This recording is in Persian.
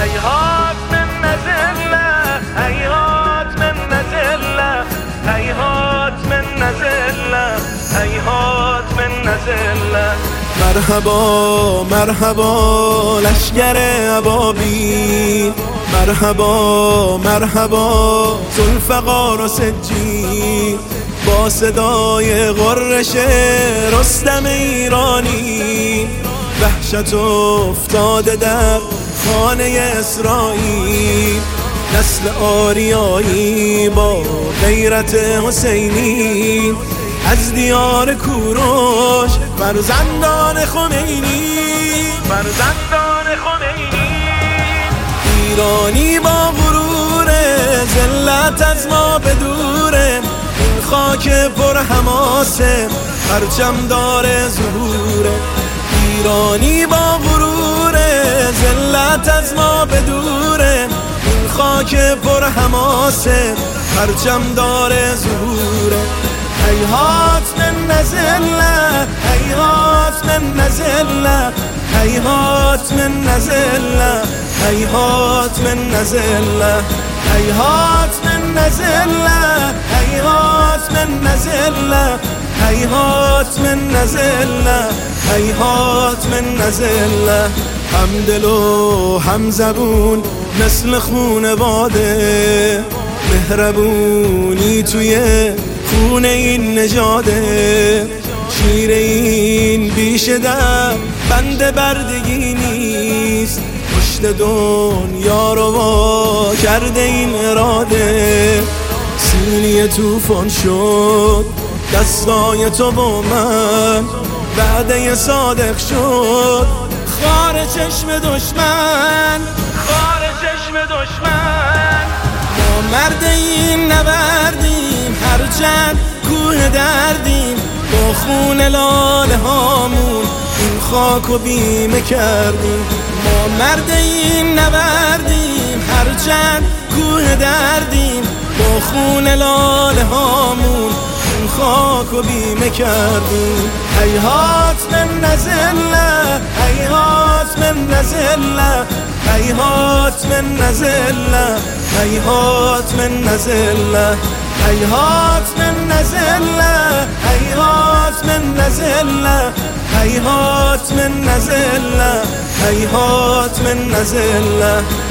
هيهات من نزلة، هيهات من نزلة، هيهات من نزلة، هيهات من نزلة. مرحبا مرحبا لشگر ابابیل، مرحبا مرحبا ذوالفقار و سجید، با صدای غرش رستم ایرانی وحشت افتاده در خانه اسرائیل. نسل آریایی با غیرت حسینی از دیار کوروش فرزندان خمینی، فرزندان خمینی. ایرانی با غرور ذلت از ما بدوره، این خاک پر حماسه پرچم داره ظهوره. ایرانی با غرور ذلت از ما بدوره، این خاک پر حماسه پرچم داره ظهوره. هیهات من نزله، هیهات من نزله، هیهات من نزله، هیهات من نزله، هیهات من نزله، هیهات من نزله، هیهات من نزله، هیهات من نزله. همدل و همزبون مثل خونواده، مهربونی توی خون این نژاده. شیر این بیشه در بند بردگی نیست، پشت دنیا رو وا کرده این اراده. سینی توفان شد دستای تو با من، وعده صادق شد خار چشم دشمن، خار چشم دشمن. ما مرد این نبردیم هرچند کوه دردیم، با خون لاله هامون این خاک و بیمه کردیم. ما مرد این نبردیم هرچند کوه دردیم، با خون لاله هامون این خاک و بیمه کردیم. هیهات من نزله، هیهات من نزله، هیهات من نزله، هیهات من نزله، هیهات من نزله، هیهات من نزله، هیهات من نزله، هیهات من نزله.